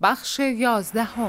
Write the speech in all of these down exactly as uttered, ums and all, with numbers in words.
بخش یازدهم.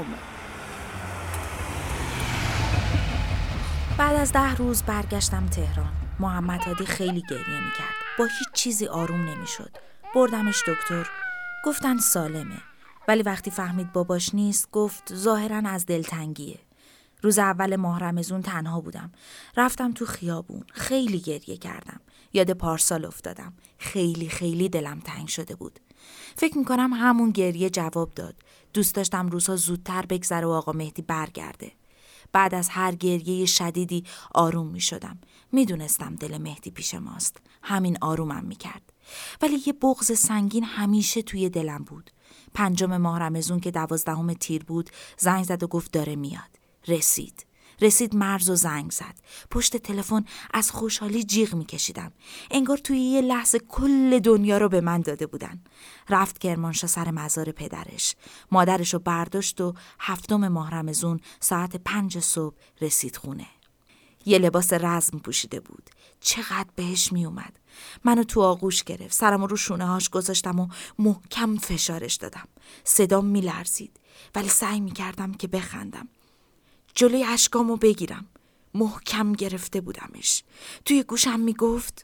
بعد از ده روز برگشتم تهران. محمد هادی خیلی گریه میکرد. با هیچ چیزی آروم نمیشد. بردمش دکتر. گفتن سالمه. ولی وقتی فهمید باباش نیست گفت ظاهراً از دلتنگیه. روز اول ماه رمضان تنها بودم. رفتم تو خیابون. خیلی گریه کردم. یاد پارسال افتادم. خیلی خیلی دلم تنگ شده بود. فکر میکنم همون گریه جواب داد. دوست داشتم روزها زودتر بگذره و آقا مهدی برگرده. بعد از هر گریه شدیدی آروم می شدم. می دونستم دل مهدی پیش ماست. همین آرومم می کرد. ولی یه بغض سنگین همیشه توی دلم بود. پنجم ماه رمضان که دوازدهم تیر بود زنگ زد و گفت داره میاد. رسید. رسید مرز و زنگ زد. پشت تلفن از خوشحالی جیغ می کشیدم. انگار توی یه لحظه کل دنیا رو به من داده بودن. رفت کرمانشاه سر مزار پدرش. مادرش رو برداشت و هفتم ماه رمضان ساعت پنج صبح رسید خونه. یه لباس رزم پوشیده بود. چقدر بهش می اومد. منو تو آغوش گرفت. سرمو رو شونه هاش گذاشتم و محکم فشارش دادم. صدام می لرزید. ولی سعی می کردم که بخندم. جلوی اشکامو بگیرم. محکم گرفته بودمش. توی گوشم میگفت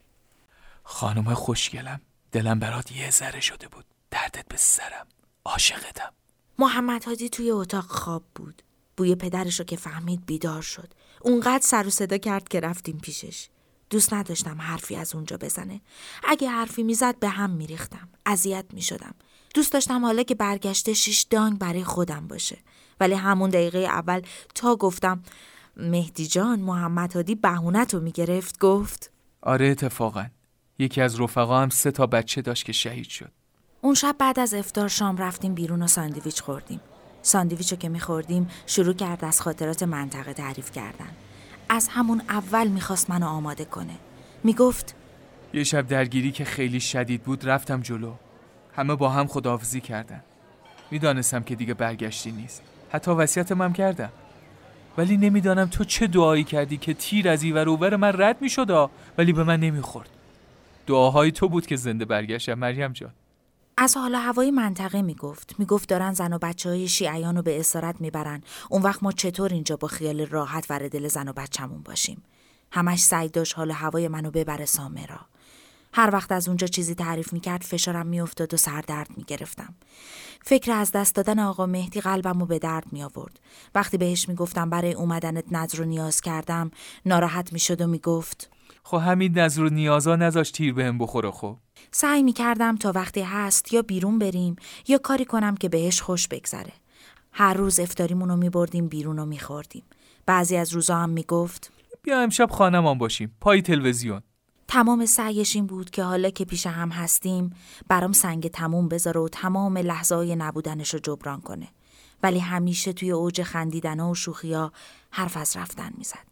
خانم خوشگلم، دلم برات یه ذره شده بود. دردت به سرم. عاشقتم. محمد هادی توی اتاق خواب بود. بوی پدرشو که فهمید بیدار شد. اونقدر سر و صدا کرد که رفتیم پیشش. دوست نداشتم حرفی از اونجا بزنه. اگه حرفی میزد به هم میریختم. اذیت میشدم. دوست داشتم حالا که برگشته شیش دانگ برای خودم باشه. ولی همون دقیقه اول تا گفتم مهدی جان، محمد هادی بهونه‌تو میگرفت. گفت آره اتفاقا یکی از رفقا هم سه تا بچه داشت که شهید شد. اون شب بعد از افطار شام رفتیم بیرون و ساندویچ خوردیم. ساندویچو که میخوردیم شروع کرد از خاطرات منطقه تعریف کردن. از همون اول میخواست منو آماده کنه. میگفت یه شب درگیری که خیلی شدید بود رفتم جلو. همه با هم خداحافظی کردن. میدانستم که دیگه برگشتی نیست. حتی وصیتم هم کردم. ولی نمیدانم تو چه دعایی کردی که تیر از این ور و ور من رد میشد ولی به من نمیخورد. دعاهای تو بود که زنده برگشتم مریم جان. از حال هوای منطقه میگفت. میگفت دارن زن و بچهای شیعیان رو به اسارت میبرن. اون وقت ما چطور اینجا با خیال راحت ور دل زن و بچه‌مون باشیم؟ همش سعی داشت حال هوای منو ببره سامرا. هر وقت از اونجا چیزی تعریف میکرد فشارم میافتاد و سردرد میگرفتم. فکر از دست دادن آقا مهدی قلبمو به درد می آورد. وقتی بهش میگفتم برای اومدنت نذر و نیاز کردم ناراحت میشد و میگفت خب همین نذر و نیازا نذاش تیر بهم بخوره. خب سعی میکردم تا وقتی هست یا بیرون بریم یا کاری کنم که بهش خوش بگذره. هر روز افطاریمونو میبردیم بیرون و میخوردیم. بعضی از روزا هم میگفت بیا امشب خانمان باشیم پای تلویزیون. تمام سعیش این بود که حالا که پیش هم هستیم برام سنگ تموم بذاره و تمام لحظه‌های نبودنشو جبران کنه. ولی همیشه توی اوج خندیدنا و شوخیا حرف از رفتن میزد.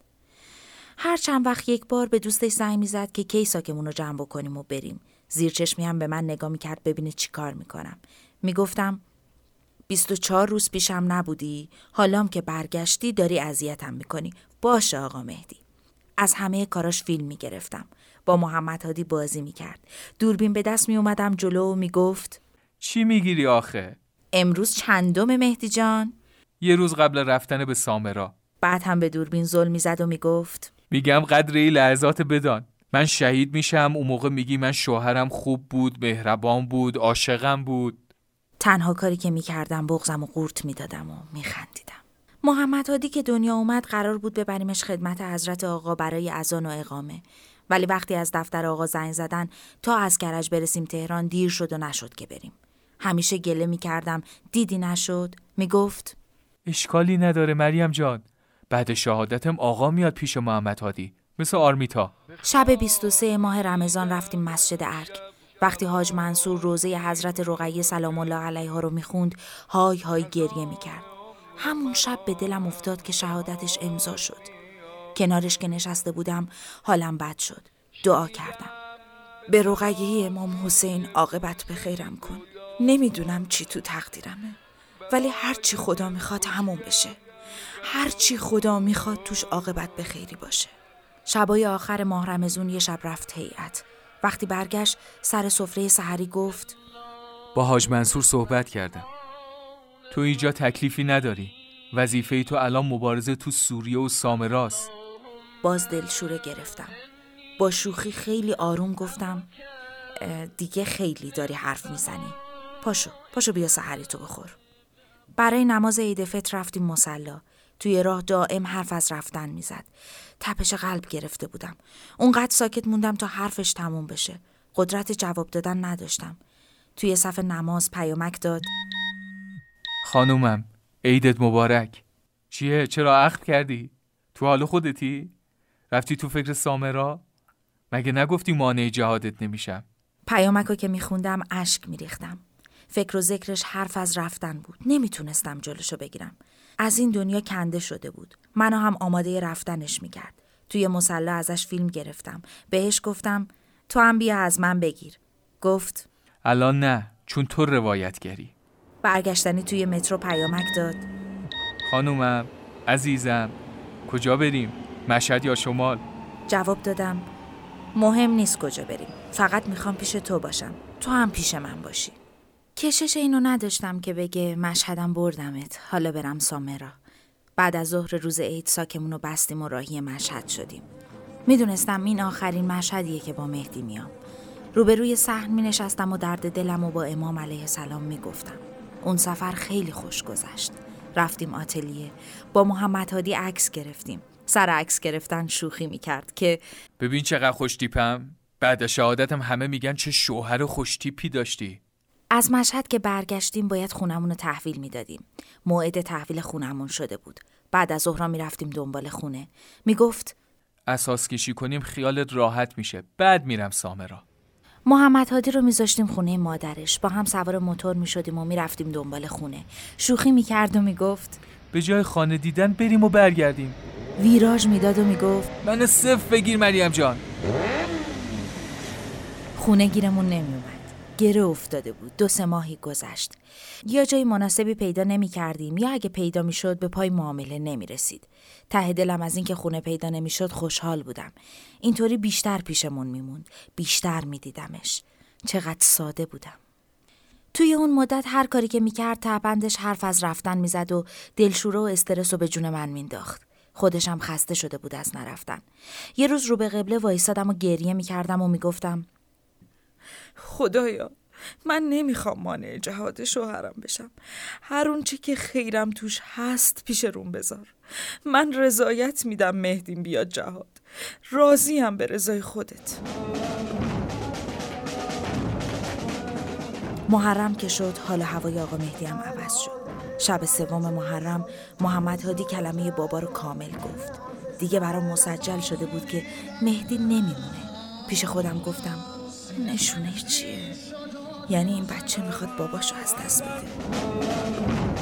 هر چند وقت یک بار به دوستش زنگ میزد که کی ساکمونو جمع بکنیم و بریم. زیر چشمی هم به من نگاه میکرد ببینه چی کار میکنم. میگفتم بیست و چهار روز پیشم نبودی، حالام که برگشتی داری اذیتم میکنی. باشه آقا مهدی. از همه کاراش فیلم میگرفتم. با محمد هادی بازی میکرد. دوربین به دست میومدم جلو و میگفت چی میگیری آخه؟ امروز چندم مهدی جان؟ یه روز قبل رفتن به سامرا. بعد هم به دوربین زل میزد و میگفت میگم قدر این لحظات بدان. من شهید میشم اون موقع میگی من شوهرم خوب بود، مهربان بود، عاشقم بود. تنها کاری که میکردم بغضم و قورت میدادم و میخندیدم. محمد هادی که دنیا اومد قرار بود ببریمش خدمت حضرت آقا برای اذان و اقامه. ولی وقتی از دفتر آقا زنگ زدن تا از کرج برسیم تهران دیر شد و نشد که بریم. همیشه گله میکردم دیدی نشد. میگفت اشکالی نداره مریم جان. بعد شهادتم آقا میاد پیش محمد هادی مثل آرمیتا. شب بیست و سه ماه رمضان رفتیم مسجد ارگ. وقتی حاج منصور روزه حضرت رقیه سلام الله علیها رو میخوند های های گریه میکرد. همون شب به دلم افتاد که شهادتش امضا شد. کنارش که نشسته بودم حالم بد شد. دعا کردم به رقیه امام حسین عاقبت به خیرم کن. نمیدونم چی تو تقدیرمه ولی هر چی خدا میخواد همون بشه. هر چی خدا میخواد توش عاقبت به خیری باشه. شبای آخر ماه رمضان یه شب رفت هیئت. وقتی برگشت سر سفره سحری گفت با حاج منصور صحبت کردم. تو اینجا تکلیفی نداری. وظیفه تو الان مبارزه تو سوریه و سامراست. باز دلشوره گرفتم. با شوخی خیلی آروم گفتم دیگه خیلی داری حرف میزنی. پاشو پاشو بیا سحری تو بخور. برای نماز عید فطر رفتیم مصلی. توی راه دائم حرف از رفتن میزد. تپش قلب گرفته بودم. اونقدر ساکت موندم تا حرفش تموم بشه. قدرت جواب دادن نداشتم. توی صف نماز پیامک داد. خانومم عیدت مبارک. چیه؟ چرا اخم کردی؟ تو حال خودتی؟ رفتی تو فکر سامرا؟ مگه نگفتی مانع جهادت نمیشم؟ پیامکو که میخوندم اشک میریختم. فکر و ذکرش حرف از رفتن بود. نمیتونستم جلوشو بگیرم. از این دنیا کنده شده بود. منو هم آماده رفتنش میکرد. توی مصلی ازش فیلم گرفتم. بهش گفتم تو هم بیا از من بگیر. گفت الان نه، چون تو روایتگری. برگشتنی توی مترو پیامک داد. خانومم عزیزم کجا بریم؟ مشهد یا شمال؟ جواب دادم مهم نیست کجا بریم. فقط میخوام پیش تو باشم. تو هم پیش من باشی. کشش اینو نداشتم که بگه مشهدم بردمت، حالا برم سامرا. بعد از ظهر روز عید ساکمونو بستیم و راهی مشهد شدیم. میدونستم این آخرین مشهدیه که با مهدی میام. روبروی صحن می نشستم و درد دلم و با امام علیه السلام می گفتم. اون سفر خیلی خوش گذشت. رفتیم آتلیه. با محمد هادی عکس گرفتیم. سر عکس گرفتن شوخی می کرد که ببین چقدر خوش تیپم. بعد شهادتم همه میگن چه شوهر خوش تیپی داشتی. از مشهد که برگشتیم باید خونمون رو تحویل می دادیم. موعد تحویل خونمون شده بود. بعد از ظهر می رفتیم دنبال خونه. می گفت اساس کشی کنیم خیالت راحت میشه. بعد میرم سامرا. محمد هادی رو میذاشتیم خونه مادرش. با هم سوار موتور میشدیم و میرفتیم دنبال خونه. شوخی میکرد و میگفت به جای خانه دیدن بریم و برگردیم. ویراژ میداد و میگفت منو صفر بگیر مریم جان. خونه گیرمون نمیومد. گره افتاده بود. دو سه ماهی گذشت. یا جای مناسبی پیدا نمی کردیم یا اگه پیدا می شد به پای معامله نمی رسید. ته دلم از این که خونه پیدا نمی شد خوشحال بودم. اینطوری بیشتر پیشمون می موند. بیشتر می دیدمش. چقدر ساده بودم. توی اون مدت هر کاری که می کرد تپندش حرف از رفتن می زد و دلشوره و استرس رو به جون من می انداخت. خودشم خسته شده بود از نرفتن. یه روز رو به قبله وایسادم و گریه می کردم و می گفتم خدایا من نمیخوام مانع جهاد شوهرم بشم. هر اون چی که خیرم توش هست پیش روم بذار. من رضایت میدم مهدیم بیاد جهاد. راضیم به رضای خودت. محرم که شد حال هوای آقا مهدی هم عوض شد. شب سوم محرم محمد هادی کلمه بابا رو کامل گفت. دیگه برام مسجل شده بود که مهدی نمیمونه. پیش خودم گفتم نشونه چیه؟ یعنی این بچه میخواد باباشو از دست بده.